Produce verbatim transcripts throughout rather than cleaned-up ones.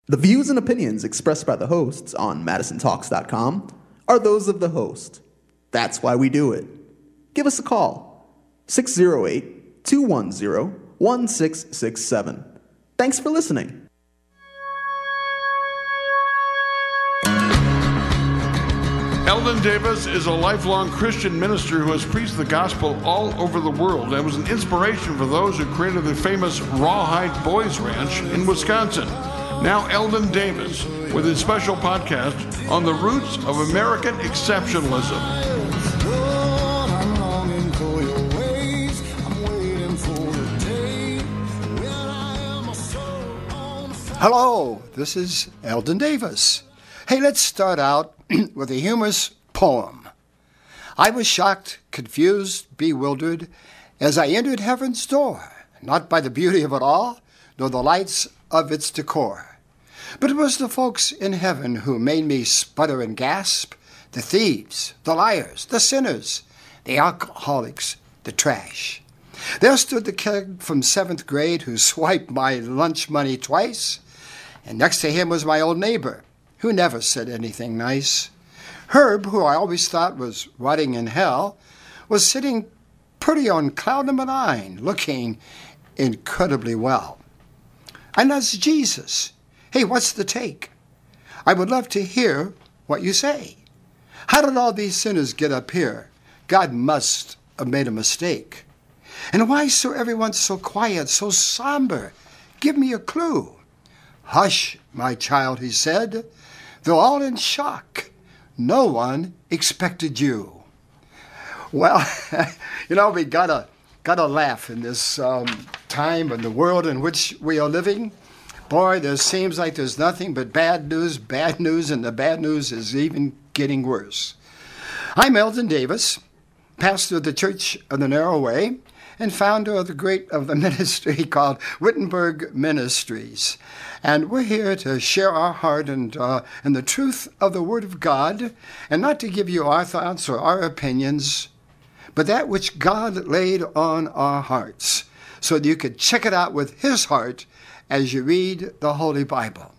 The views and opinions expressed by the hosts on Madison Talks dot com are those of the host. That's why we do it. Give us a call, six oh eight, two one zero, one six six seven. Thanks for listening. Eldon Davis is a lifelong Christian minister who has preached the gospel all over the world and was an inspiration for those who created the famous Rawhide Boys Ranch in Wisconsin. Now Eldon Davis with his special podcast on the roots of American exceptionalism. Hello, this is Eldon Davis. Hey, let's start out with a humorous poem. I was shocked, confused, bewildered as I entered heaven's door, not by the beauty of it all, nor the lights of its decor. But it was the folks in heaven who made me sputter and gasp, the thieves, the liars, the sinners, the alcoholics, the trash. There stood the kid from seventh grade who swiped my lunch money twice, and next to him was my old neighbor, who never said anything nice. Herb, who I always thought was rotting in hell, was sitting pretty on cloud number nine, looking incredibly well. And that's Jesus. Hey, what's the take? I would love to hear what you say. How did all these sinners get up here? God must have made a mistake. And why is so everyone so quiet, so somber? Give me a clue. Hush, my child, he said. They're all in shock. No one expected you. Well, you know, we gotta gotta laugh in this um, time and the world in which we are living. Boy, there seems like there's nothing but bad news, bad news, and the bad news is even getting worse. I'm Eldon Davis, pastor of the Church of the Narrow Way, and founder of the great of the ministry called Wittenberg Ministries. And we're here to share our heart and, uh, and the truth of the Word of God, and not to give you our thoughts or our opinions, but that which God laid on our hearts, so that you could check it out with His heart as you read the Holy Bible.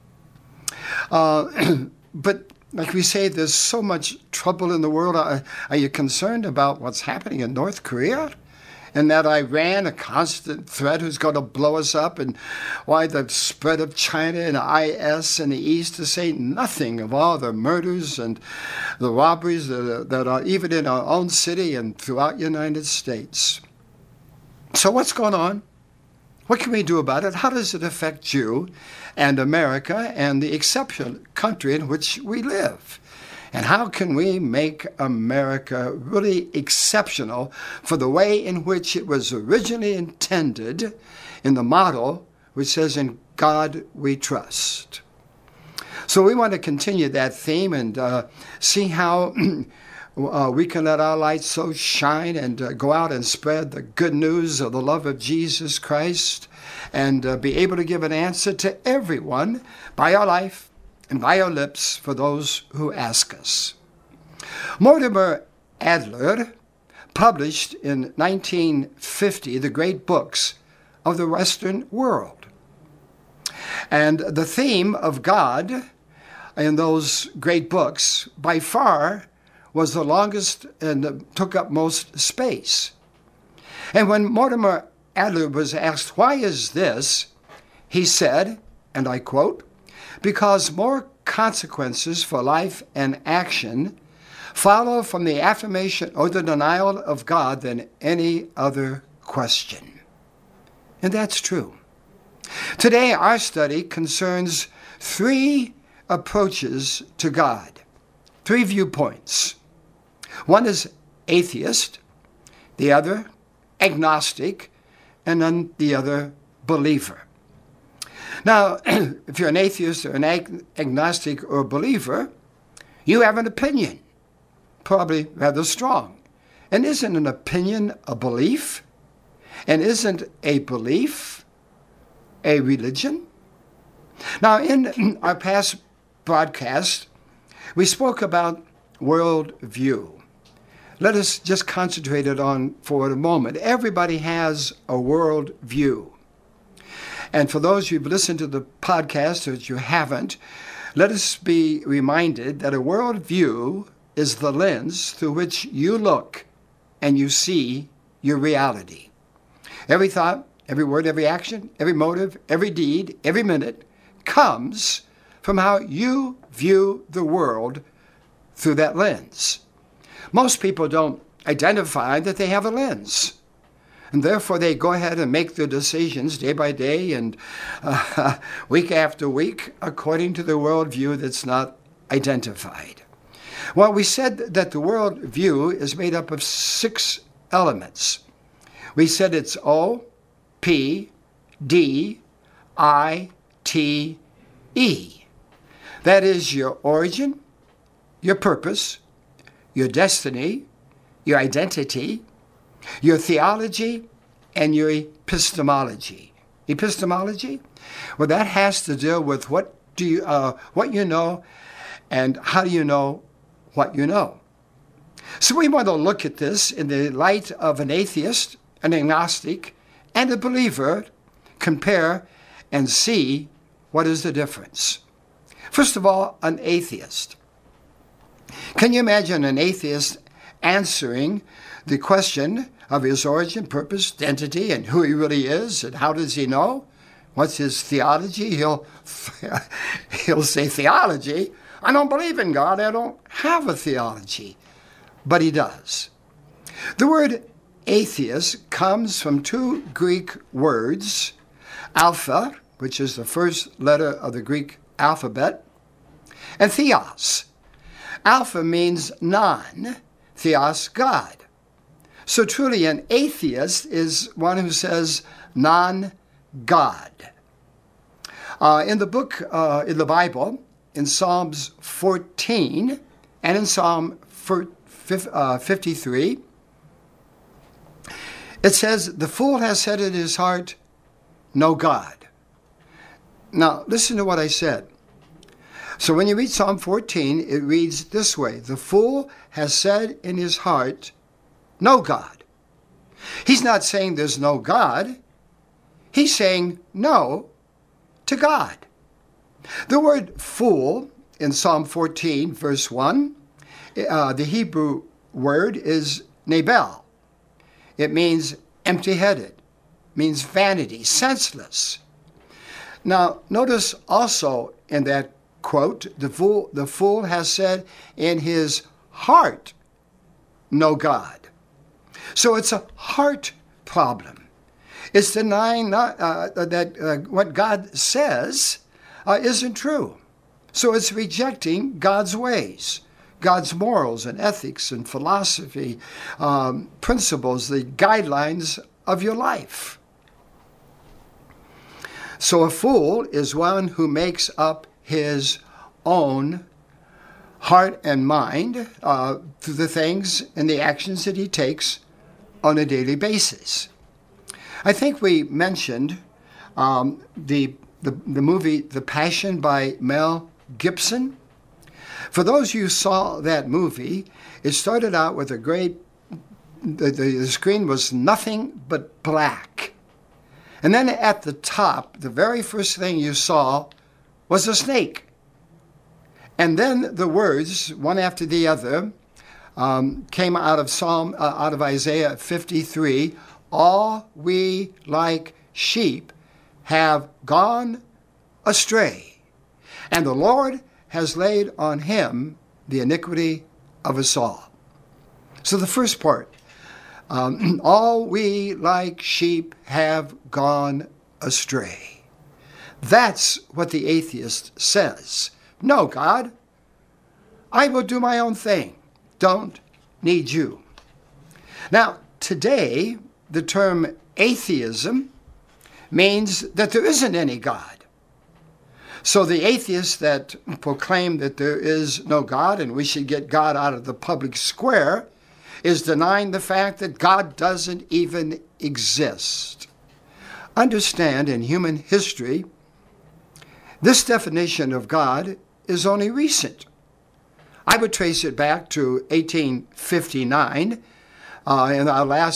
Uh, but like we say, there's so much trouble in the world. Are, are you concerned about what's happening in North Korea? And that Iran, a constant threat who's going to blow us up, and why the spread of China and I S in the East, to say nothing of all the murders and the robberies that are, that are even in our own city and throughout the United States. So what's going on? What can we do about it? How does it affect you and America and the exceptional country in which we live? And how can we make America really exceptional for the way in which it was originally intended in the model which says, "In God we trust"? So we want to continue that theme and uh, see how uh, we can let our light so shine and uh, go out and spread the good news of the love of Jesus Christ, and uh, be able to give an answer to everyone by our life and by our lips for those who ask us. Mortimer Adler published in nineteen fifty the great books of the Western world. And the theme of God in those great books by far was the longest and took up most space. And when Mortimer Adler was asked, "Why is this?" he said, and I quote, "Because more consequences for life and action follow from the affirmation or the denial of God than any other question." And that's true. Today, our study concerns three approaches to God, three viewpoints. One is atheist, the other agnostic, and then the other believer. Now, if you're an atheist or an ag- agnostic or believer, you have an opinion, probably rather strong. And isn't an opinion a belief? And isn't a belief a religion? Now, in our past broadcast, we spoke about worldview. Let us just concentrate it on for a moment. Everybody has a worldview. And for those who've listened to the podcast, or that you haven't, let us be reminded that a worldview is the lens through which you look and you see your reality. Every thought, every word, every action, every motive, every deed, every minute comes from how you view the world through that lens. Most people don't identify that they have a lens, and therefore they go ahead and make their decisions day by day and uh, week after week according to the worldview that's not identified. Well, we said that the worldview is made up of six elements. We said it's O, P, D, I, T, E. That is your origin, your purpose, your destiny, your identity, your theology, and your epistemology. Epistemology? Well, that has to deal with what do you, uh, what you know, and how do you know what you know. So we want to look at this in the light of an atheist, an agnostic, and a believer, compare and see what is the difference. First of all, an atheist. Can you imagine an atheist answering the question of his origin, purpose, identity, and who he really is, and how does he know? What's his theology? He'll, he'll say, theology? I don't believe in God. I don't have a theology. But he does. The word atheist comes from two Greek words, alpha, which is the first letter of the Greek alphabet, and theos. Alpha means non, theos, God. So truly an atheist is one who says non-God. Uh, in the book, uh, in the Bible, in Psalms fourteen and in Psalm fifty-three, it says, the fool has said in his heart, no God. Now, listen to what I said. So when you read Psalm fourteen, it reads this way, the fool has said in his heart, no God. He's not saying there's no God. He's saying no to God. The word fool in Psalm fourteen, verse one, uh, the Hebrew word is nebel. It means empty-headed, means vanity, senseless. Now, notice also in that quote, the fool, the fool has said in his heart, no God. So it's a heart problem. It's denying not, uh, that uh, what God says uh, isn't true. So it's rejecting God's ways, God's morals and ethics and philosophy, um, principles, the guidelines of your life. So a fool is one who makes up his own heart and mind uh, through the things and the actions that he takes on a daily basis. I think we mentioned um, the, the the movie The Passion by Mel Gibson. For those who saw that movie, it started out with a great, the, the, the screen was nothing but black. And then at the top, the very first thing you saw was a snake. And then the words, one after the other, um, came out of Psalm, uh, out of Isaiah fifty-three. All we like sheep have gone astray, and the Lord has laid on him the iniquity of us all. So the first part, um, all we like sheep have gone astray. That's what the atheist says. No, God, I will do my own thing. Don't need you. Now, today, the term atheism means that there isn't any God. So the atheists that proclaim that there is no God and we should get God out of the public square is denying the fact that God doesn't even exist. Understand, in human history, this definition of God is only recent. I would trace it back to eighteen fifty-nine. Uh, in our last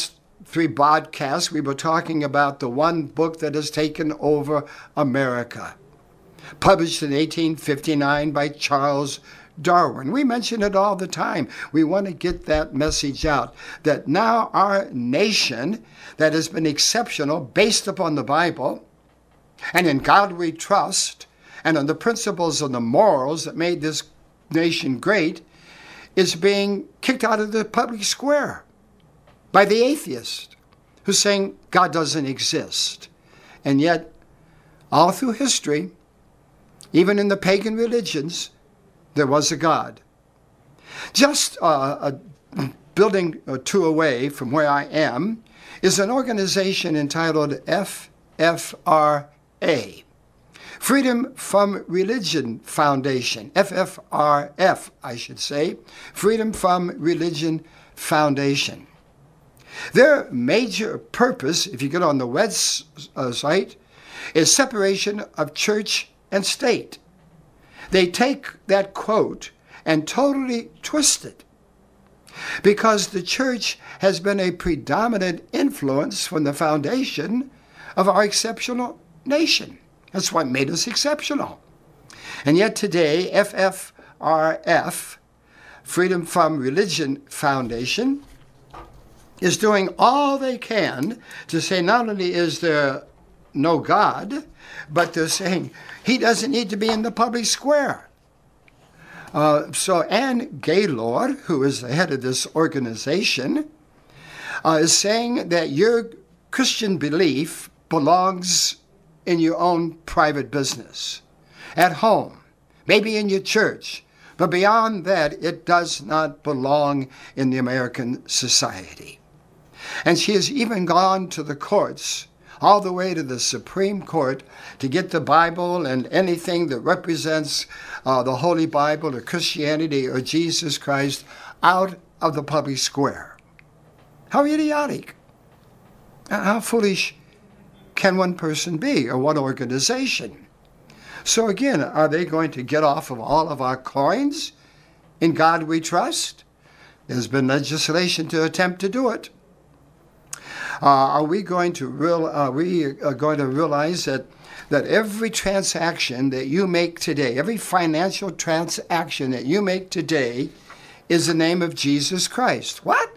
three podcasts, we were talking about the one book that has taken over America, published in eighteen fifty-nine by Charles Darwin. We mention it all the time. We want to get that message out, that now our nation that has been exceptional based upon the Bible, and in God we trust, and on the principles and the morals that made this nation great, is being kicked out of the public square by the atheist who's saying God doesn't exist. And yet, all through history, even in the pagan religions, there was a God. Just uh, a building or two away from where I am is an organization entitled F F R A, Freedom from Religion Foundation, F F R F, I should say, Freedom from Religion Foundation. Their major purpose, if you get on the website, is separation of church and state. They take that quote and totally twist it, because the church has been a predominant influence from the foundation of our exceptional nation. That's what made us exceptional. And yet today, F F R F, Freedom from Religion Foundation, is doing all they can to say not only is there no God, but they're saying he doesn't need to be in the public square. Uh, so Anne Gaylord, who is the head of this organization, uh, is saying that your Christian belief belongs in your own private business, at home, maybe in your church, but beyond that, it does not belong in the American society. And she has even gone to the courts, all the way to the Supreme Court, to get the Bible and anything that represents uh, the Holy Bible or Christianity or Jesus Christ out of the public square. How idiotic. How foolish can one person be, or one organization? So again, are they going to get off of all of our coins? In God we trust? There's been legislation to attempt to do it. Uh, are we going to real? Are we are going to realize that that every transaction that you make today, every financial transaction that you make today, is the name of Jesus Christ? What?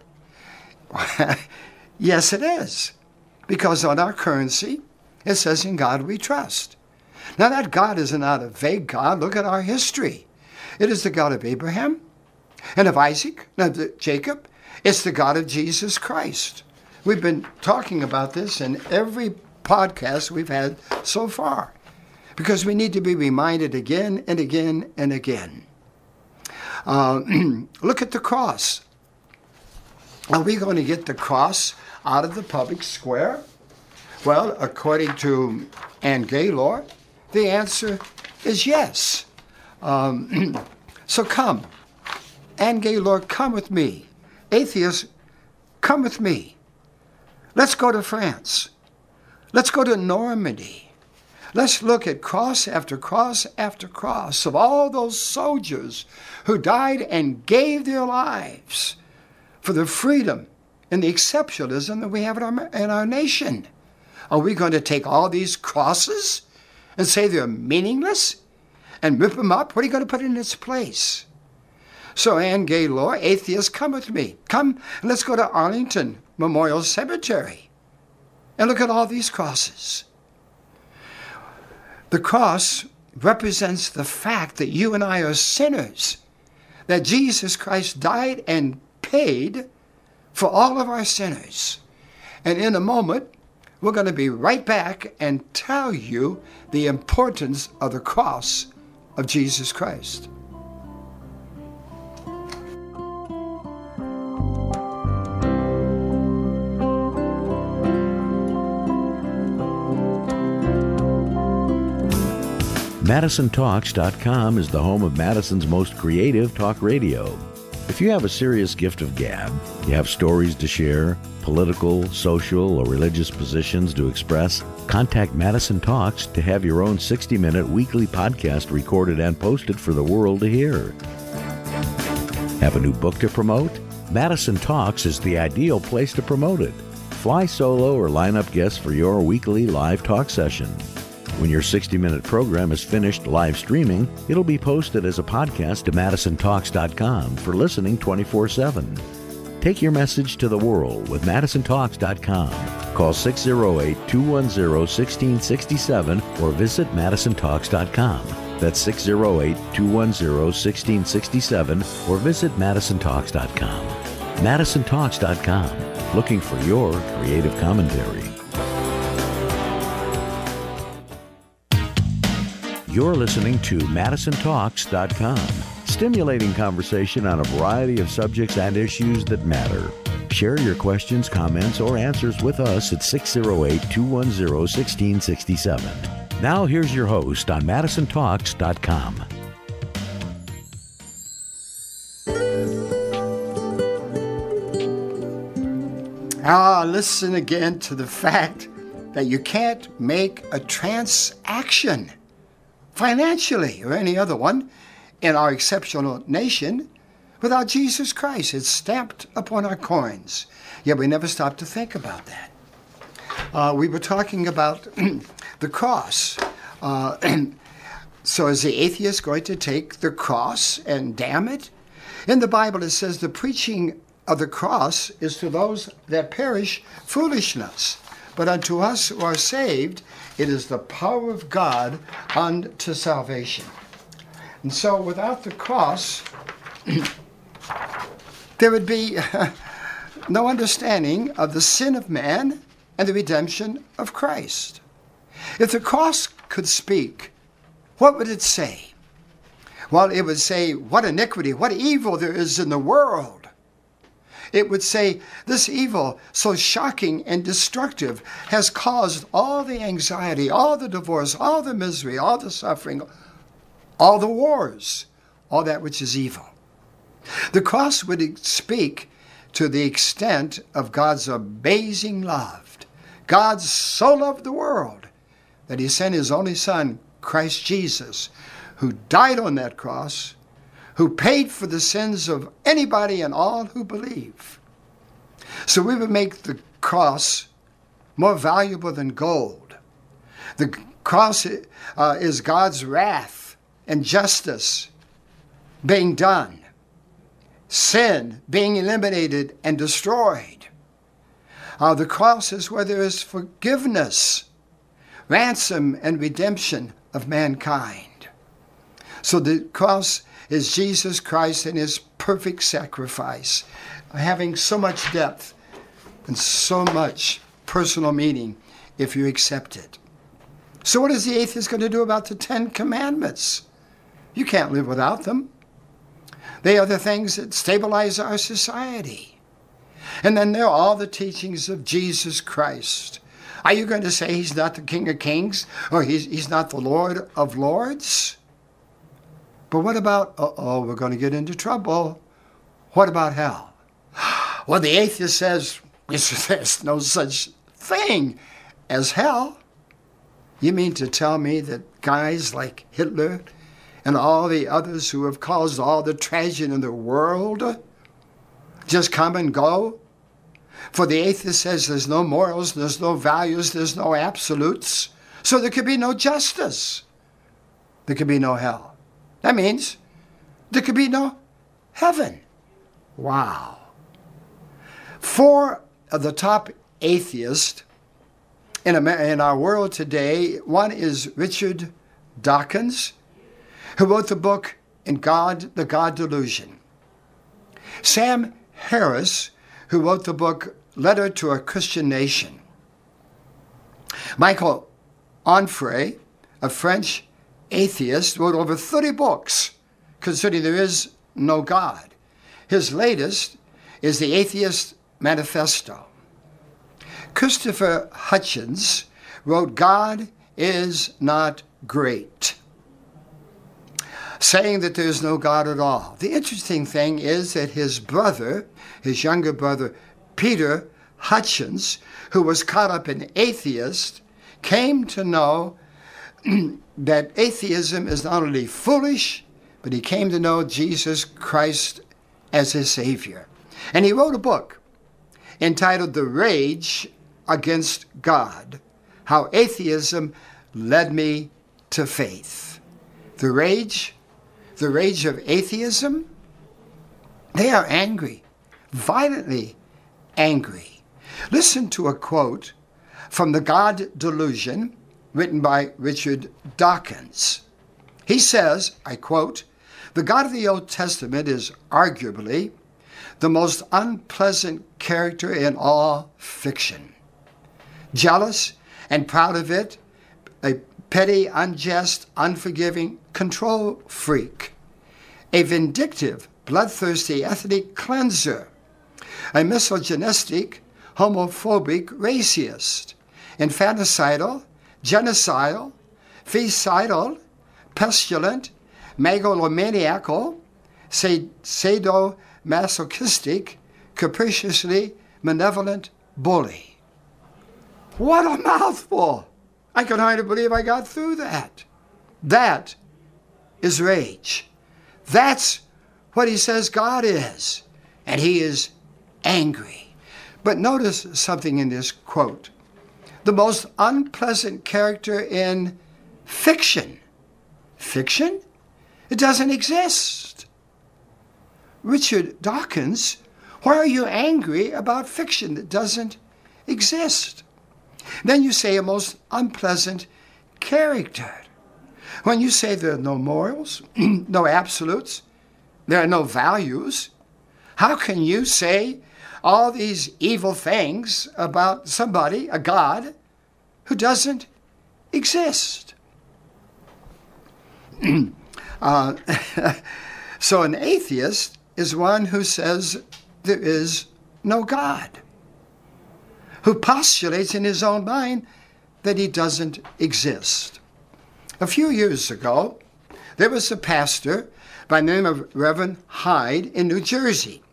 Yes, it is, because on our currency it says, "In God we trust." Now that God is not a vague God. Look at our history. It is the God of Abraham, and of Isaac, and of Jacob. It's the God of Jesus Christ. We've been talking about this in every podcast we've had so far, because we need to be reminded again and again and again. Uh, look at the cross. Are we going to get the cross out of the public square? Well, according to Anne Gaylord, the answer is yes. Um, so come. Anne Gaylord, come with me. Atheists, come with me. Let's go to France. Let's go to Normandy. Let's look at cross after cross after cross of all those soldiers who died and gave their lives for the freedom and the exceptionalism that we have in our, in our nation. Are we going to take all these crosses and say they're meaningless and rip them up? What are you going to put in its place? So Anne Gaylord, atheists, come with me. Come, and let's go to Arlington Memorial Cemetery and look at all these crosses. The cross represents the fact that you and I are sinners, that Jesus Christ died and paid for all of our sinners. And in a moment, we're going to be right back and tell you the importance of the cross of Jesus Christ. Madison Talks dot com is the home of Madison's most creative talk radio. If you have a serious gift of gab, you have stories to share, political, social, or religious positions to express, contact Madison Talks to have your own sixty-minute weekly podcast recorded and posted for the world to hear. Have a new book to promote? Madison Talks is the ideal place to promote it. fly solo or line up guests for your weekly live talk session. When your sixty-minute program is finished live streaming, it'll be posted as a podcast to Madison Talks dot com for listening twenty-four seven. Take your message to the world with Madison Talks dot com. Call six oh eight, two one oh, one six six seven or visit Madison Talks dot com. That's six oh eight, two one oh, one six six seven or visit Madison Talks dot com. Madison Talks dot com, looking for your creative commentary. You're listening to Madison Talks dot com, stimulating conversation on a variety of subjects and issues that matter. Share your questions, comments, or answers with us at six oh eight, two one oh, one six six seven. Now here's your host on Madison Talks dot com. Ah, listen again to the fact that you can't make a transaction financially or any other one in our exceptional nation without Jesus Christ. It's stamped upon our coins. Yet we never stop to think about that. Uh, we were talking about the cross. Uh, and so is the atheist going to take the cross and damn it? In the Bible it says the preaching of the cross is to those that perish foolishness. But unto us who are saved, it is the power of God unto salvation. And so without the cross, there would be no understanding of the sin of man and the redemption of Christ. If the cross could speak, what would it say? Well, it would say, what iniquity, what evil there is in the world. It would say, this evil, so shocking and destructive, has caused all the anxiety, all the divorce, all the misery, all the suffering, all the wars, all that which is evil. The cross would speak to the extent of God's amazing love. God so loved the world that he sent his only son, Christ Jesus, who died on that cross, who paid for the sins of anybody and all who believe. So we would make the cross more valuable than gold. The cross uh, is God's wrath and justice being done, sin being eliminated and destroyed. Uh, the cross is where there is forgiveness, ransom, and redemption of mankind. So the cross is Jesus Christ and his perfect sacrifice, having so much depth and so much personal meaning if you accept it. So what is the atheist going to do about the Ten Commandments? You can't live without them. They are the things that stabilize our society. And then there are all the teachings of Jesus Christ. Are you going to say he's not the King of Kings or he's, he's not the Lord of Lords? But what about, uh-oh, we're going to get into trouble. What about hell? Well, the atheist says there's no such thing as hell. You mean to tell me that guys like Hitler and all the others who have caused all the tragedy in the world just come and go? For the atheist says there's no morals, there's no values, there's no absolutes. So there could be no justice. There could be no hell. That means there could be no heaven. Wow. Four of the top atheists in, America, in our world today, one is Richard Dawkins, who wrote the book In God, the God Delusion. Sam Harris, who wrote the book Letter to a Christian Nation. Michael Onfray, a French atheist, wrote over thirty books concerning there is no God. His latest is the Atheist Manifesto. Christopher Hitchens wrote God is Not Great, saying that there is no God at all. The interesting thing is that his brother, his younger brother, Peter Hitchens, who was caught up in atheist, came to know that atheism is not only foolish, but he came to know Jesus Christ as his Savior. And he wrote a book entitled The Rage against God, how atheism led me to faith. The rage, the rage of atheism, they are angry, violently angry. Listen to a quote from The God Delusion, written by Richard Dawkins. He says, I quote, "The God of the Old Testament is arguably the most unpleasant character in all fiction. Jealous and proud of it, a petty, unjust, unforgiving control freak, a vindictive, bloodthirsty ethnic cleanser, a misogynistic, homophobic racist, infanticidal, genocidal, fecidal, pestilent, megalomaniacal, sadomasochistic, capriciously malevolent bully." What a mouthful! I can hardly believe I got through that. That is rage. That's what he says God is. And he is angry. But notice something in this quote. The most unpleasant character in fiction. Fiction? It doesn't exist. Richard Dawkins, why are you angry about fiction that doesn't exist? Then you say a most unpleasant character. When you say there are no morals, no absolutes, there are no values, how can you say all these evil things about somebody, a God, who doesn't exist? uh, so an atheist is one who says there is no God, who postulates in his own mind that he doesn't exist. A few years ago, there was a pastor by the name of Reverend Hyde in New Jersey.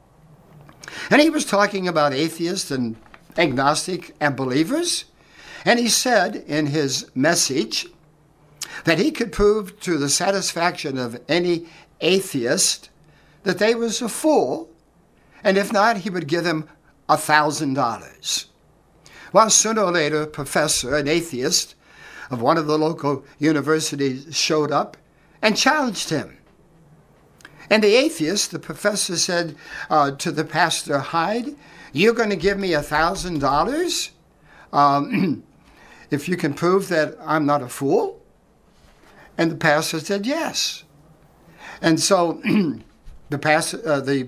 And he was talking about atheists and agnostic and believers. And he said in his message that he could prove to the satisfaction of any atheist that they was a fool. And if not, he would give them a thousand dollars. Well, sooner or later, a professor, an atheist of one of the local universities, showed up and challenged him. And the atheist, the professor, said uh, to the pastor, "Hyde, you're going to give me a thousand dollars if you can prove that I'm not a fool?" And the pastor said, "Yes." And so the pastor, uh, the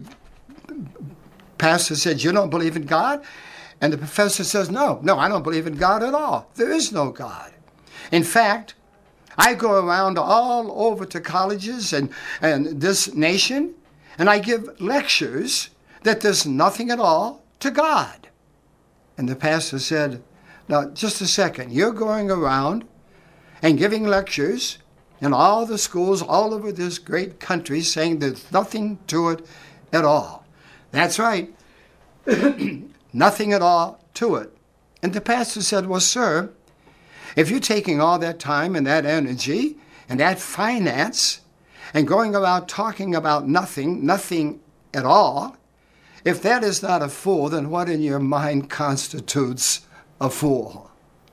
pastor said, "You don't believe in God?" And the professor says, no, no, I don't believe in God at all. There is no God. In fact, I go around all over to colleges and, and this nation, and I give lectures that there's nothing at all to God. And the pastor said, "Now, just a second. You're going around and giving lectures in all the schools all over this great country saying there's nothing to it at all." That's right. Nothing at all to it. And the pastor said, "Well, sir, if you're taking all that time and that energy and that finance and going around talking about nothing, nothing at all, if that is not a fool, then what in your mind constitutes a fool?"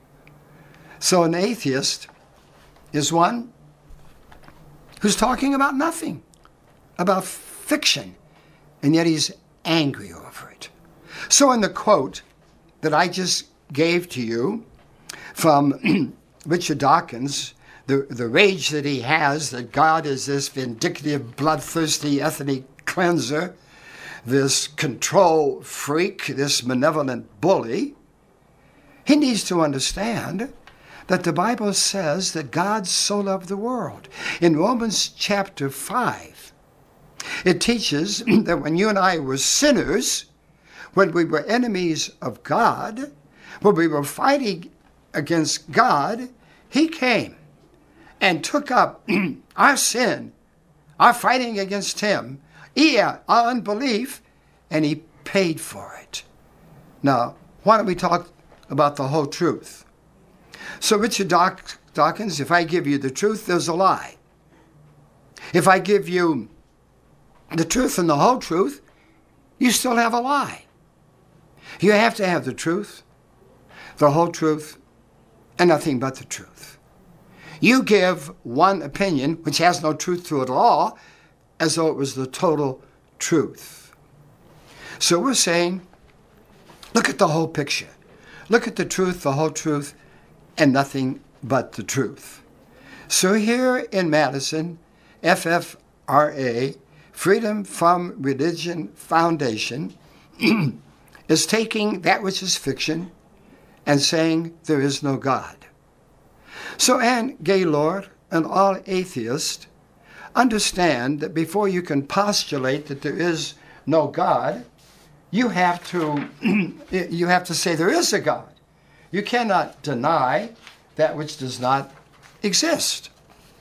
So an atheist is one who's talking about nothing, about fiction, and yet he's angry over it. So in the quote that I just gave to you from Richard Dawkins, the, the rage that he has, that God is this vindictive, bloodthirsty ethnic cleanser, this control freak, this malevolent bully, he needs to understand that the Bible says that God so loved the world. In Romans chapter five, it teaches that when you and I were sinners, when we were enemies of God, when we were fighting against God, he came and took up our sin, our fighting against him, yeah, our unbelief, and he paid for it. Now, why don't we talk about the whole truth? So, Richard Daw- Dawkins, if I give you the truth, there's a lie. If I give you the truth and the whole truth, you still have a lie. You have to have the truth the whole truth, and nothing but the truth. You give one opinion, which has no truth to it at all, as though it was the total truth. So we're saying, look at the whole picture. Look at the truth, the whole truth, and nothing but the truth. So here in Madison, F F R A, Freedom from Religion Foundation, is taking that which is fiction and saying there is no God. So Anne Gaylord and all atheists understand that before you can postulate that there is no God, you have to you have to say there is a God. You cannot deny that which does not exist.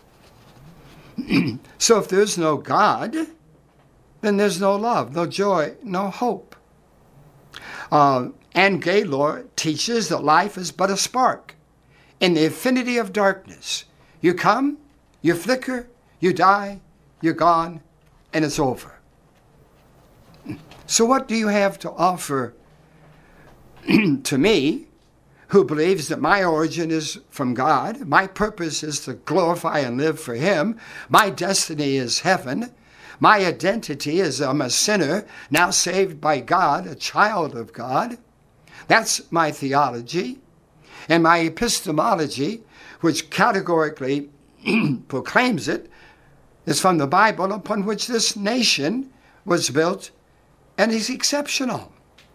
So if there's no God, then there's no love, no joy, no hope. Uh, Anne Gaylord teaches that life is but a spark in the infinity of darkness. You come, you flicker, you die, you're gone, and it's over. So what do you have to offer to me, who believes that my origin is from God, my purpose is to glorify and live for Him, my destiny is heaven, my identity is I'm a sinner, now saved by God, a child of God. That's my theology. And my epistemology, which categorically proclaims it, is from the Bible, upon which this nation was built and is exceptional.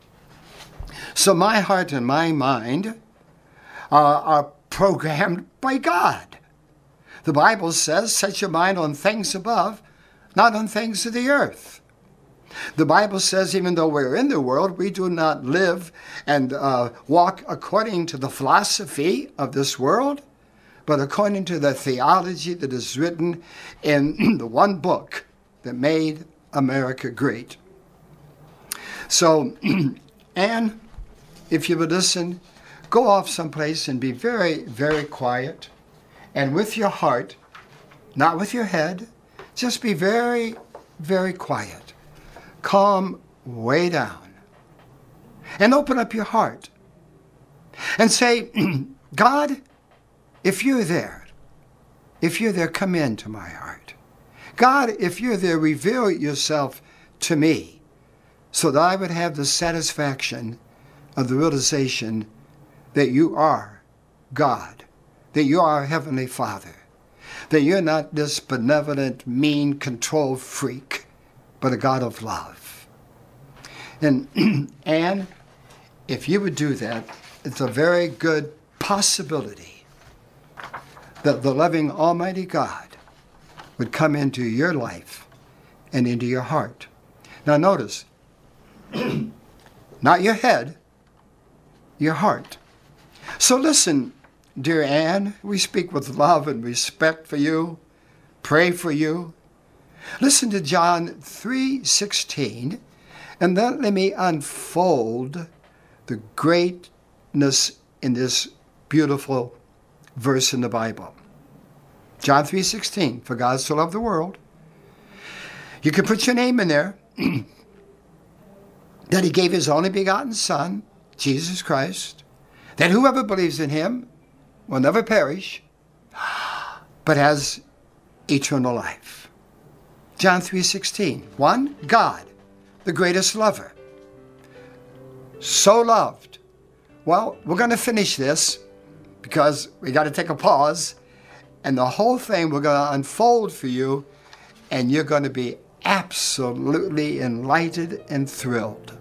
So my heart and my mind uh, are programmed by God. The Bible says, set your mind on things above, not on things of the earth. The Bible says, even though we're in the world, we do not live and uh, walk according to the philosophy of this world, but according to the theology that is written in the one book that made America great. So, Anne, if you would listen, go off someplace and be very, very quiet, and with your heart, not with your head, just be very, very quiet. Calm way down. And open up your heart. And say, God, if you're there, if you're there, come into my heart. God, if you're there, reveal yourself to me so that I would have the satisfaction of the realization that you are God, that you are our Heavenly Father, that you're not this benevolent, mean, control freak, but a God of love. And Anne, if you would do that, it's a very good possibility that the loving Almighty God would come into your life and into your heart. Now notice, not your head, your heart. So listen, dear Anne, we speak with love and respect for you, pray for you. Listen to John three sixteen, and then let me unfold the greatness in this beautiful verse in the Bible. John three sixteen, for God so loved the world. You can put your name in there, that He gave His only begotten Son, Jesus Christ, that whoever believes in Him will never perish, but has eternal life. John three sixteen. One, God, the greatest lover. So loved. Well, we're going to finish this because we got to take a pause, and the whole thing we're going to unfold for you, and you're going to be absolutely enlightened and thrilled.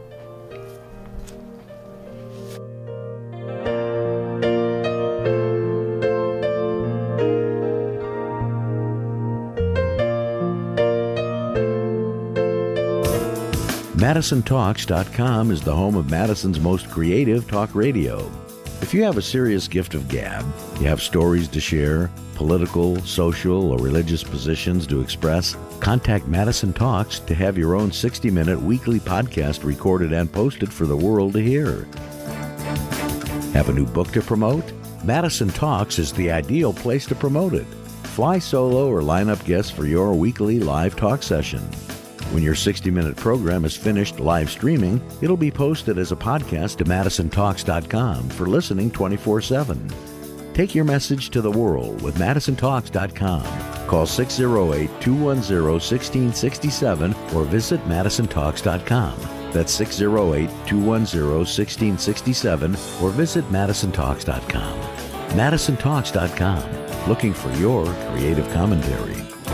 Madison Talks dot com is the home of Madison's most creative talk radio. If you have a serious gift of gab, you have stories to share, political, social, or religious positions to express, contact Madison Talks to have your own sixty-minute weekly podcast recorded and posted for the world to hear. Have a new book to promote? Madison Talks is the ideal place to promote it. Fly solo or line up guests for your weekly live talk session. When your sixty-minute program is finished live streaming, it'll be posted as a podcast to Madison Talks dot com for listening twenty-four seven. Take your message to the world with Madison Talks dot com. Call six oh eight, two one oh, one six six seven or visit Madison Talks dot com. That's six oh eight, two one oh, one six six seven or visit Madison Talks dot com. Madison Talks dot com, looking for your creative commentary.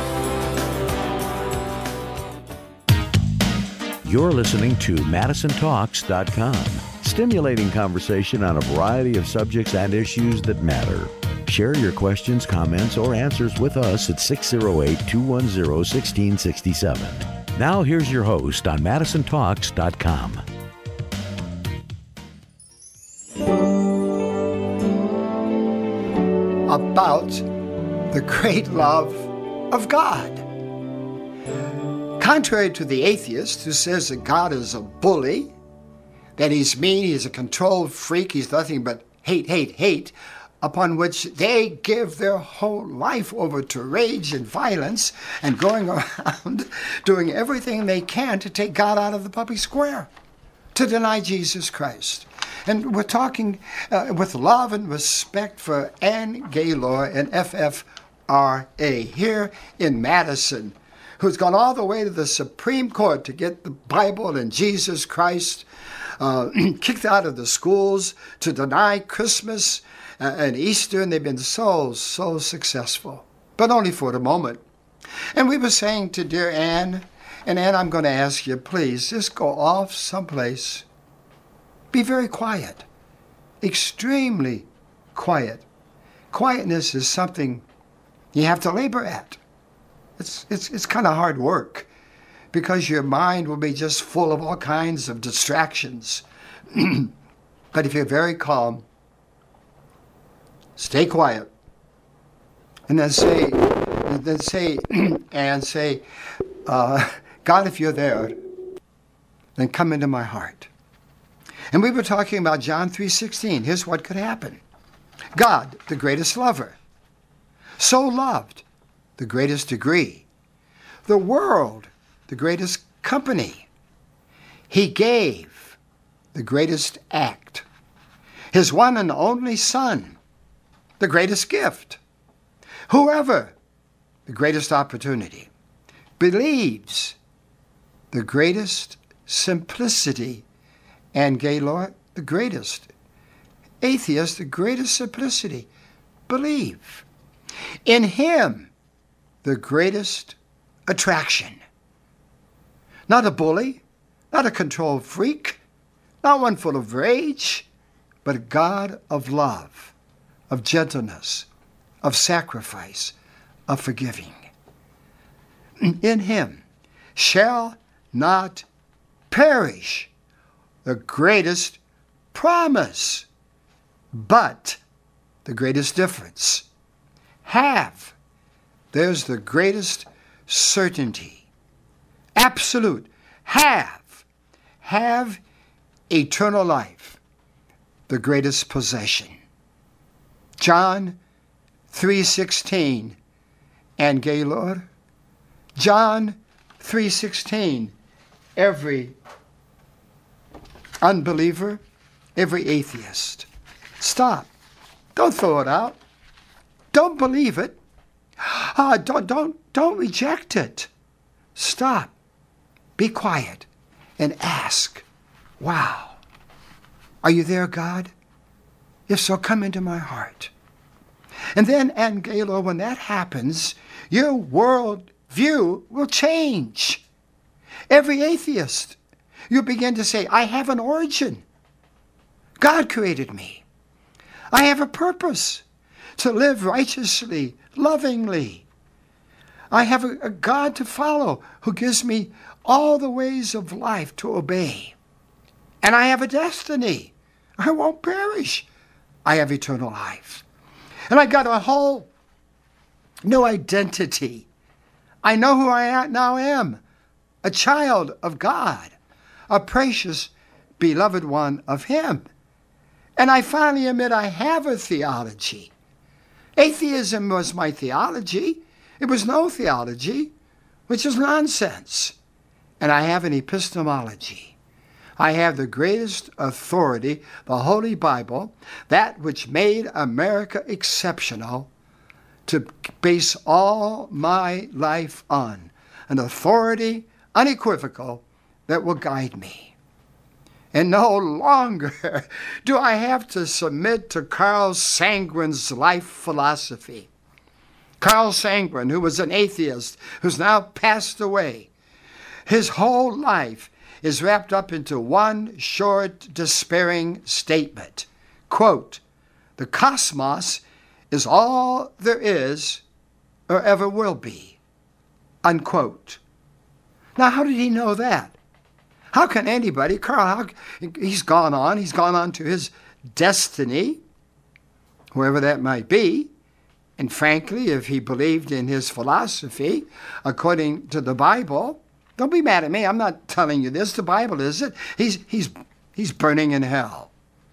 You're listening to Madison Talks dot com, stimulating conversation on a variety of subjects and issues that matter. Share your questions, comments, or answers with us at six oh eight, two one oh, one six six seven. Now here's your host on Madison Talks dot com. About the great love of God. Contrary to the atheist who says that God is a bully, that he's mean, he's a control freak, he's nothing but hate, hate, hate, upon which they give their whole life over to rage and violence and going around doing everything they can to take God out of the public square, to deny Jesus Christ. And we're talking uh, with love and respect for Ann Gaylor and F F R A here in Madison, who's gone all the way to the Supreme Court to get the Bible and Jesus Christ uh, kicked out of the schools, to deny Christmas uh, and Easter, and they've been so, so successful, but only for the moment. And we were saying to dear Ann, and Ann, I'm going to ask you, please, just go off someplace. Be very quiet, extremely quiet. Quietness is something you have to labor at. It's, it's, it's kind of hard work because your mind will be just full of all kinds of distractions. But if you're very calm, stay quiet, and then say, and then say, and say, uh, God, if you're there, then come into my heart. And we were talking about John three sixteen. Here's what could happen. God, the greatest lover, so loved, the greatest degree, the world, the greatest company. He gave the greatest act, his one and only Son, the greatest gift. Whoever, the greatest opportunity, believes, the greatest simplicity, and Gaylor, the greatest. Atheist, the greatest simplicity. Believe. In him, the greatest attraction. Not a bully, not a control freak, not one full of rage, but a God of love, of gentleness, of sacrifice, of forgiving. In him shall not perish the greatest promise, but the greatest difference. Have, there's the greatest certainty. Absolute. Have, have eternal life, the greatest possession. John three sixteen, and Gaylord. John three sixteen, every unbeliever, every atheist. Stop. Don't throw it out. Don't believe it. Ah, don't, don't, don't reject it. Stop. Be quiet and ask, wow, are you there, God? If so, come into my heart. And then, Ann Gaylor, when that happens, your world view will change. Every atheist, you begin to say, I have an origin. God created me. I have a purpose to live righteously, lovingly. I have a, a God to follow who gives me all the ways of life to obey. And I have a destiny. I won't perish. I have eternal life. And I got a whole new identity. I know who I now am, a child of God, a precious, beloved one of him. And I finally admit I have a theology. Atheism was my theology. It was no theology, which is nonsense. and I have an epistemology. I have the greatest authority, the Holy Bible, that which made America exceptional, to base all my life on, an authority unequivocal that will guide me. And no longer do I have to submit to Carl Sangren's life philosophy. Carl Sangren, who was an atheist, who's now passed away, his whole life is wrapped up into one short, despairing statement. Quote, "The cosmos is all there is or ever will be." Unquote. Now, how did he know that? How can anybody, Carl, how, he's gone on, he's gone on to his destiny, whoever that might be, and frankly, if he believed in his philosophy, according to the Bible, don't be mad at me, I'm not telling you this, the Bible is it, he's, he's, he's burning in hell.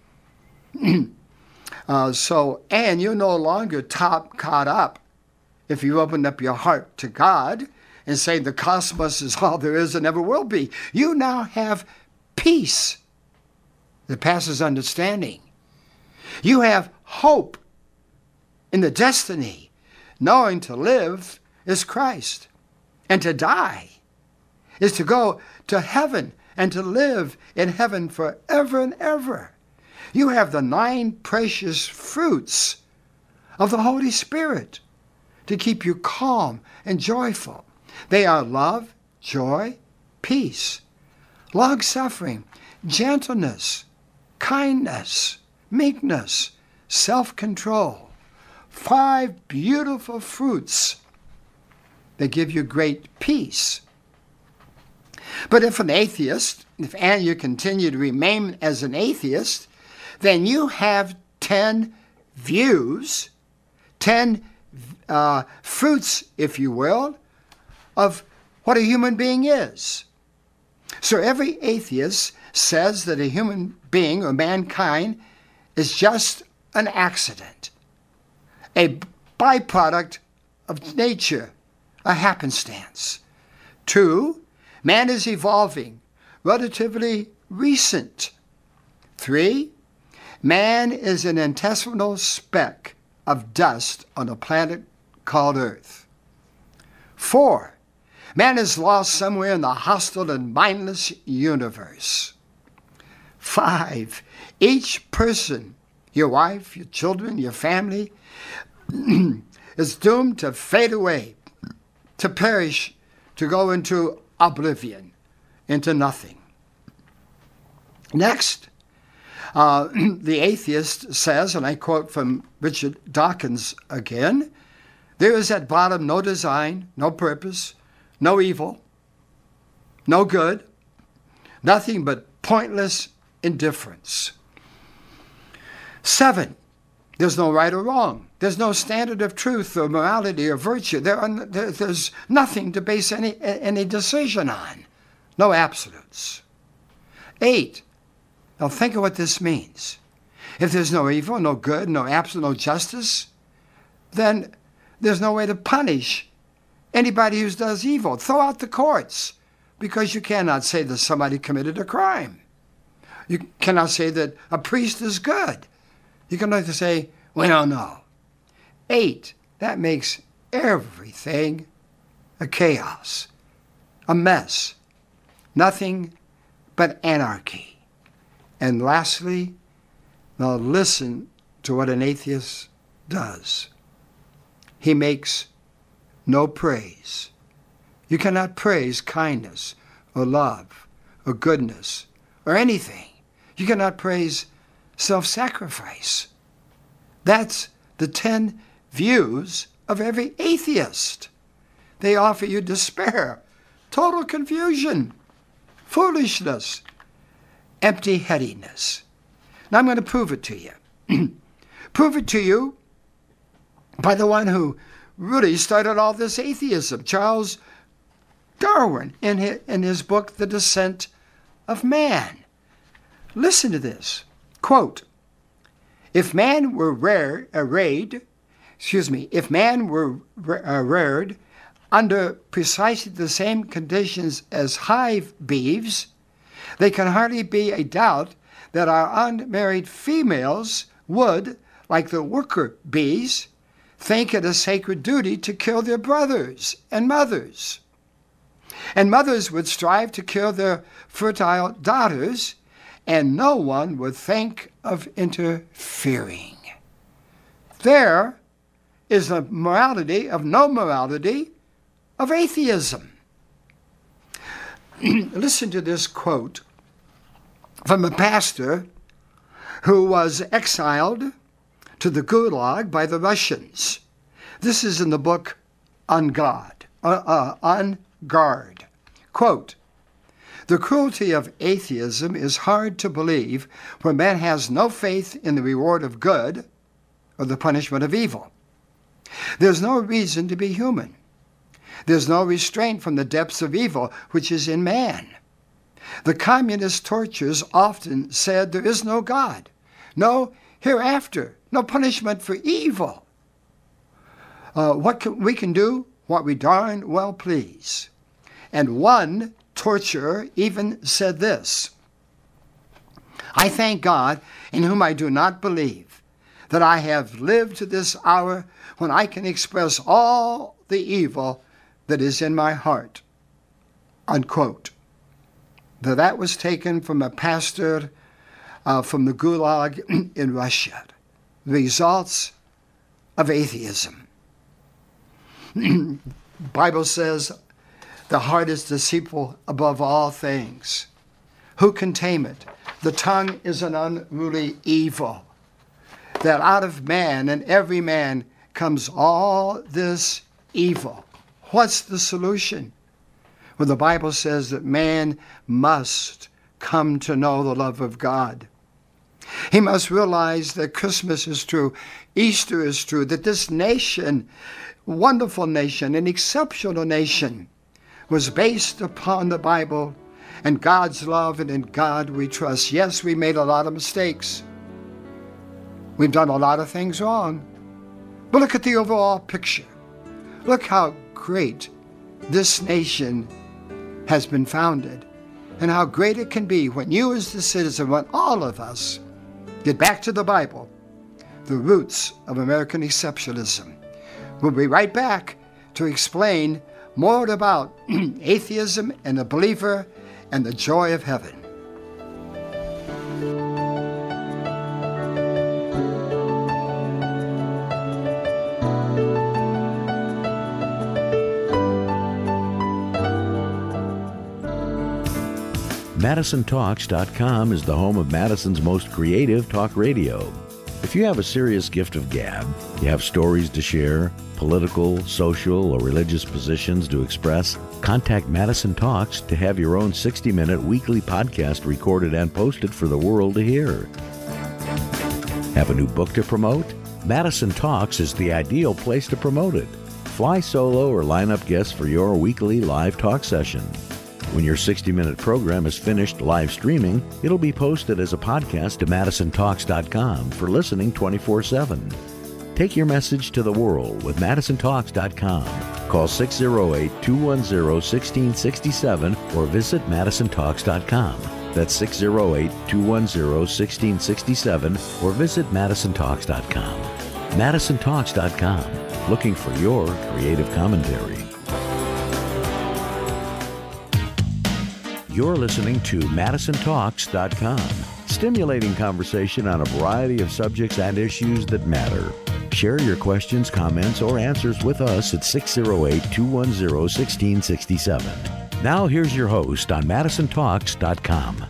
uh, so, and you're no longer top, caught up if you open up your heart to God and say the cosmos is all there is and ever will be. You now have peace that passes understanding. You have hope in the destiny, knowing to live is Christ, and to die is to go to heaven and to live in heaven forever and ever. You have the nine precious fruits of the Holy Spirit to keep you calm and joyful. They are love, joy, peace, long-suffering, gentleness, kindness, meekness, self-control. Five beautiful fruits that give you great peace. But if an atheist, if and you continue to remain as an atheist, then you have ten views, ten uh, fruits, if you will, of what a human being is. So every atheist says that a human being or mankind is just an accident, a byproduct of nature, a happenstance. Two, man is evolving, relatively recent. Three, man is an infinitesimal speck of dust on a planet called Earth. Four, man is lost somewhere in the hostile and mindless universe. Five, each person, your wife, your children, your family, is doomed to fade away, to perish, to go into oblivion, into nothing. Next, uh, the atheist says, and I quote from Richard Dawkins again, there is at bottom no design, no purpose, no evil, no good, nothing but pointless indifference. Seven, there's no right or wrong. There's no standard of truth or morality or virtue. There are, there, there's nothing to base any, any decision on. No absolutes. Eight, now think of what this means. If there's no evil, no good, no absolute, no justice, then there's no way to punish anybody who does evil. Throw out the courts, because you cannot say that somebody committed a crime. You cannot say that a priest is good. You can only say, we don't know. Eight, that makes everything a chaos, a mess, nothing but anarchy. And lastly, now listen to what an atheist does. He makes no praise. You cannot praise kindness or love or goodness or anything. You cannot praise self-sacrifice. That's the ten views of every atheist. They offer you despair, total confusion, foolishness, empty-headedness. Now I'm going to prove it to you. Prove it to you by the one who really started all this atheism, Charles Darwin, in his, in his book, The Descent of Man. Listen to this. Quote, if man were rare, arrayed, excuse me, if man were uh, reared under precisely the same conditions as hive beeves, there can hardly be a doubt that our unmarried females would, like the worker bees, think it a sacred duty to kill their brothers and mothers. And mothers would strive to kill their fertile daughters, and no one would think of interfering. There is the morality of no morality of atheism. Listen to this quote from a pastor who was exiled to the Gulag by the Russians. This is in the book On God, uh, uh, On Guard. Quote, "The cruelty of atheism is hard to believe when man has no faith in the reward of good or the punishment of evil. There's no reason to be human. There's no restraint from the depths of evil which is in man. The communist tortures often said there is no God, no hereafter, no punishment for evil. Uh, what can, we can do what we darn well please." And one torturer even said this, "I thank God, in whom I do not believe, that I have lived to this hour when I can express all the evil that is in my heart." Unquote. Now, that was taken from a pastor uh, from the Gulag in Russia. The results of atheism. The Bible says, "The heart is deceitful above all things. Who can tame it? The tongue is an unruly evil. That out of man and every man comes all this evil." What's the solution? Well, the Bible says that man must come to know the love of God. He must realize that Christmas is true, Easter is true, that this nation, wonderful nation, an exceptional nation, was based upon the Bible and God's love, and in God we trust. Yes, we made a lot of mistakes. We've done a lot of things wrong. But look at the overall picture. Look how great this nation has been founded, and how great it can be when you as the citizen, when all of us get back to the Bible, the roots of American exceptionalism. We'll be right back to explain more about atheism and the believer and the joy of heaven. Madison Talks dot com is the home of Madison's most creative talk radio. If you have a serious gift of gab, you have stories to share, political, social, or religious positions to express, contact Madison Talks to have your own sixty-minute weekly podcast recorded and posted for the world to hear. Have a new book to promote? Madison Talks is the ideal place to promote it. Fly solo or line up guests for your weekly live talk session. When your sixty-minute program is finished live streaming, it'll be posted as a podcast to Madison Talks dot com for listening twenty-four seven. Take your message to the world with Madison Talks dot com. Call six oh eight, two one oh, one six six seven or visit Madison Talks dot com. That's six oh eight, two one oh, one six six seven or visit Madison Talks dot com. Madison Talks dot com, looking for your creative commentary. You're listening to Madison Talks dot com, stimulating conversation on a variety of subjects and issues that matter. Share your questions, comments, or answers with us at six oh eight, two one oh, one six six seven. Now here's your host on Madison Talks dot com.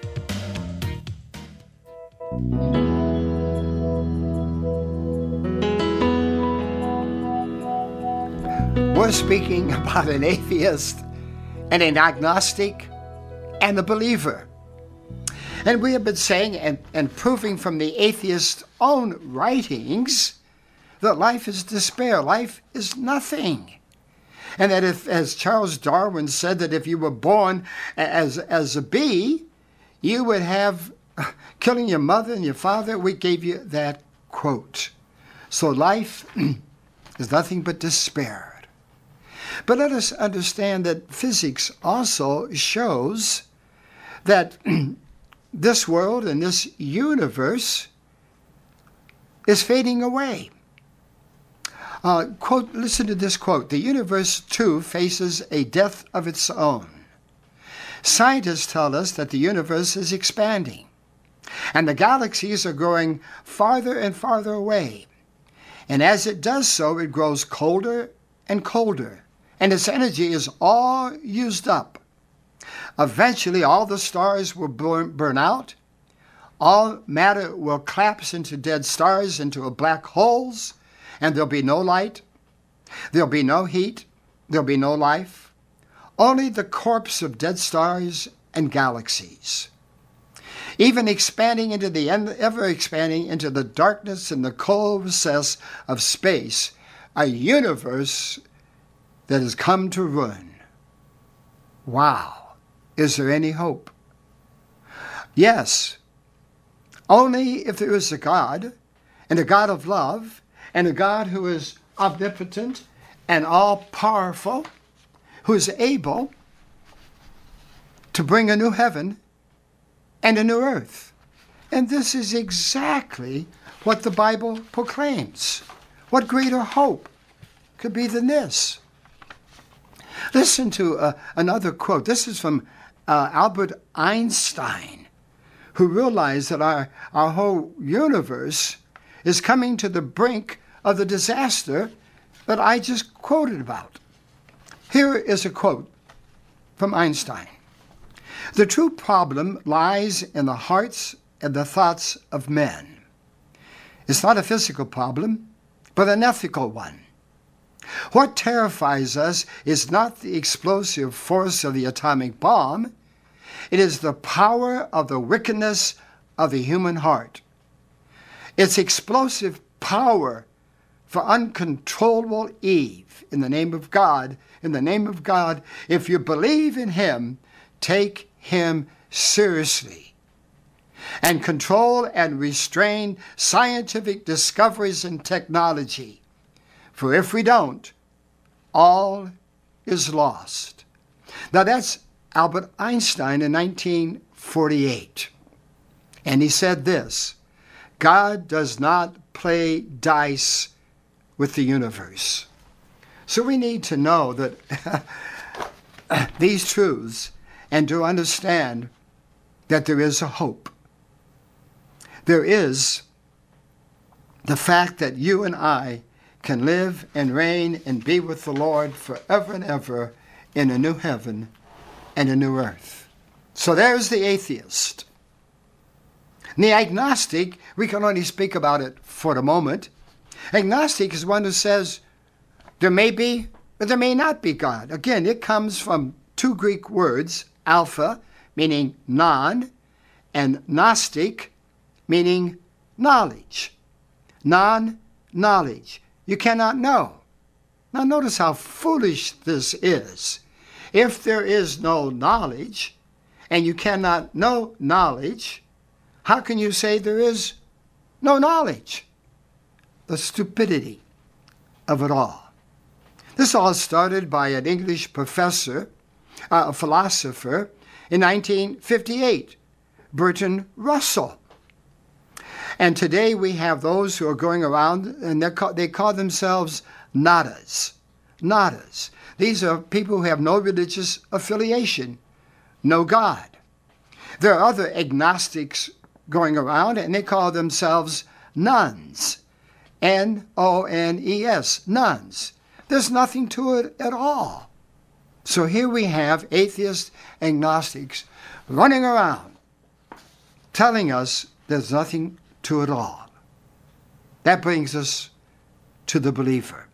We're speaking about an atheist and an agnostic and a believer. And we have been saying and, and proving from the atheist's own writings that life is despair, life is nothing. And that if, as Charles Darwin said, that if you were born as, as a bee, you would have killing your mother and your father. We gave you that quote. So life is nothing but despair. But let us understand that physics also shows that this world and this universe is fading away. Uh, quote, listen to this quote. The universe, too, faces a death of its own. Scientists tell us that the universe is expanding, and the galaxies are growing farther and farther away. And as it does so, it grows colder and colder, and its energy is all used up. Eventually, all the stars will burn, burn out. All matter will collapse into dead stars, into black holes, and there'll be no light. There'll be no heat. There'll be no life. Only the corpse of dead stars and galaxies. Even expanding into the ever expanding into the darkness and the cold recess of space, a universe that has come to ruin. Wow. Is there any hope? Yes. Only if there is a God, and a God of love, and a God who is omnipotent and all-powerful, who is able to bring a new heaven and a new earth. And this is exactly what the Bible proclaims. What greater hope could be than this? Listen to uh, another quote. This is from uh, Albert Einstein, who realized that our, our whole universe is coming to the brink of the disaster that I just quoted about. Here is a quote from Einstein. The true problem lies in the hearts and the thoughts of men. It's not a physical problem, but an ethical one. What terrifies us is not the explosive force of the atomic bomb. It is the power of the wickedness of the human heart. Its explosive power for uncontrollable evil in the name of God, in the name of God, if you believe in Him, take Him seriously. And control and restrain scientific discoveries and technology. For if we don't, all is lost. Now that's Albert Einstein in nineteen forty-eight. And he said this, God does not play dice with the universe. So we need to know that these truths and to understand that there is a hope. There is the fact that you and I can live and reign and be with the Lord forever and ever in a new heaven and a new earth. So there's the atheist. And the agnostic, we can only speak about it for the moment. Agnostic is one who says there may be, but there may not be God. Again, it comes from two Greek words, alpha, meaning non, and gnostic, meaning knowledge. Non-knowledge. You cannot know. Now notice how foolish this is. If there is no knowledge, and you cannot know knowledge, how can you say there is no knowledge? The stupidity of it all. This all started by an English professor, uh, a philosopher, in nineteen fifty-eight, Bertrand Russell. And today we have those who are going around and call, they call themselves nadas. Nadas. These are people who have no religious affiliation, no God. There are other agnostics going around and they call themselves nuns. N O N E S, nuns. There's nothing to it at all. So here we have atheist agnostics running around telling us there's nothing to it all. That brings us to the believer.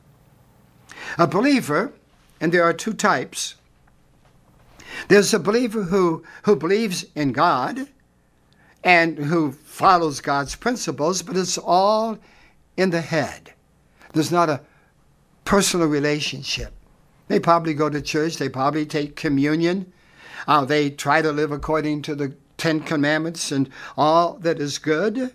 A believer, and there are two types. There's a believer who, who believes in God and who follows God's principles, but it's all in the head. There's not a personal relationship. They probably go to church. They probably take communion. Uh, they try to live according to the Ten Commandments and all that is good.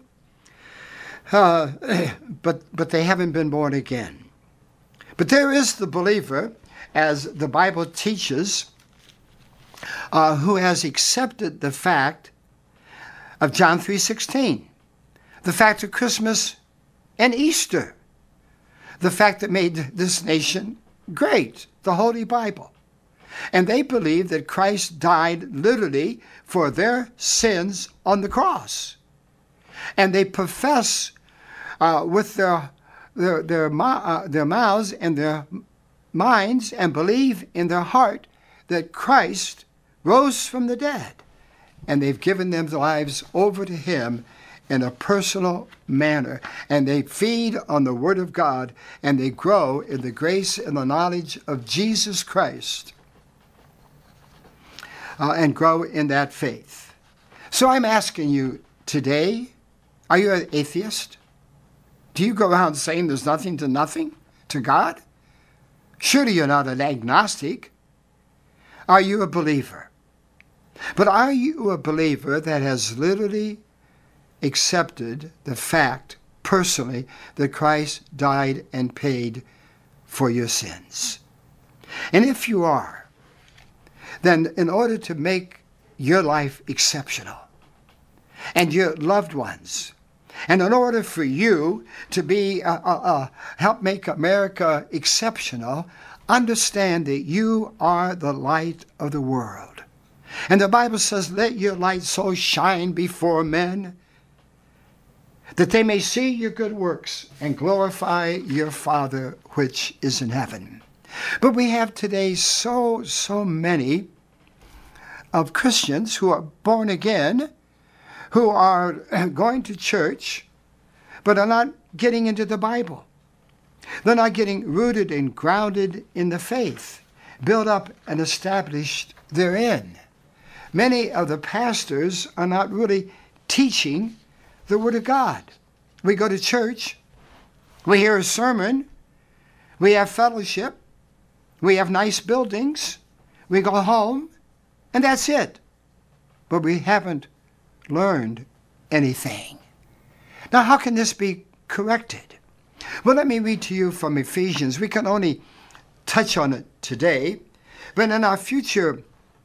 Uh, but, but they haven't been born again. But there is the believer as the Bible teaches, uh, who has accepted the fact of John three sixteen, the fact of Christmas and Easter, the fact that made this nation great, the Holy Bible. And they believe that Christ died literally for their sins on the cross. And they profess uh, with their their their, uh, their mouths and their minds and believe in their heart that Christ rose from the dead. And they've given their lives over to him in a personal manner. And they feed on the Word of God, and they grow in the grace and the knowledge of Jesus Christ, uh, and grow in that faith. So I'm asking you today, are you an atheist? Do you go around saying there's nothing to nothing to God? Surely you're not an agnostic. Are you a believer? But are you a believer that has literally accepted the fact personally that Christ died and paid for your sins? And if you are, then in order to make your life exceptional and your loved ones, and in order for you to be uh, uh, uh, help make America exceptional, understand that you are the light of the world. And the Bible says, let your light so shine before men that they may see your good works and glorify your Father which is in heaven. But we have today so, so many of Christians who are born again, who are going to church, but are not getting into the Bible. They're not getting rooted and grounded in the faith, built up and established therein. Many of the pastors are not really teaching the Word of God. We go to church, we hear a sermon, we have fellowship, we have nice buildings, we go home, and that's it. But we haven't learned anything. Now, how can this be corrected? Well, let me read to you from Ephesians. We can only touch on it today, but in our future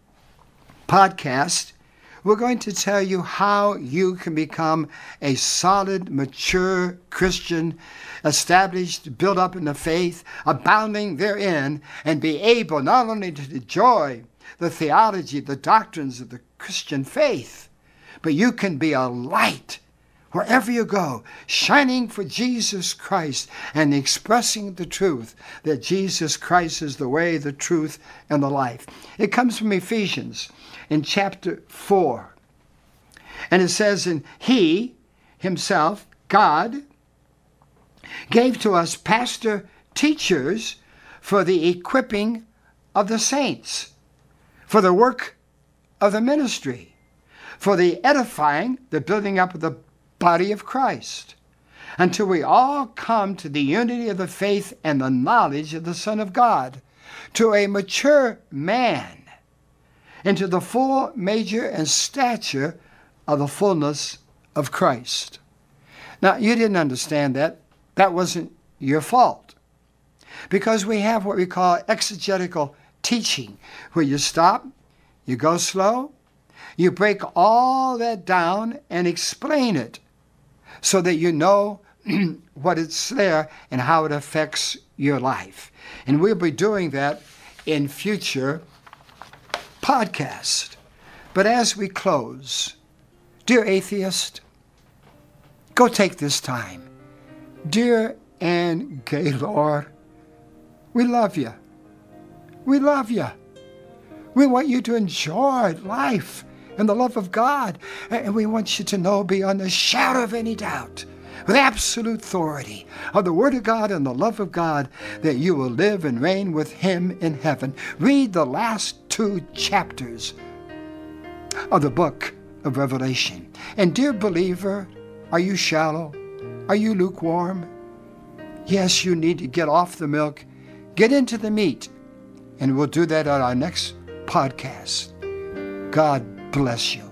podcast, we're going to tell you how you can become a solid, mature Christian, established, built up in the faith, abounding therein, and be able not only to enjoy the theology, the doctrines of the Christian faith, but you can be a light wherever you go, shining for Jesus Christ and expressing the truth that Jesus Christ is the way, the truth, and the life. It comes from Ephesians in chapter four. And it says, and he himself, God, gave to us pastor teachers for the equipping of the saints, for the work of the ministry, for the edifying, the building up of the body of Christ, until we all come to the unity of the faith and the knowledge of the Son of God, to a mature man, into the full measure and stature of the fullness of Christ. Now, you didn't understand that. That wasn't your fault. Because we have what we call exegetical teaching, where you stop, you go slow, you break all that down and explain it so that you know what it's there and how it affects your life. And we'll be doing that in future podcasts. But as we close, dear atheist, go take this time. Dear Ann Gaylord, we love you. We love you. We want you to enjoy life and the love of God. And we want you to know beyond a shadow of any doubt, with absolute authority of the Word of God and the love of God, that you will live and reign with Him in heaven. Read the last two chapters of the book of Revelation. And dear believer, are you shallow? Are you lukewarm? Yes, you need to get off the milk, get into the meat, and we'll do that on our next podcast. God bless you.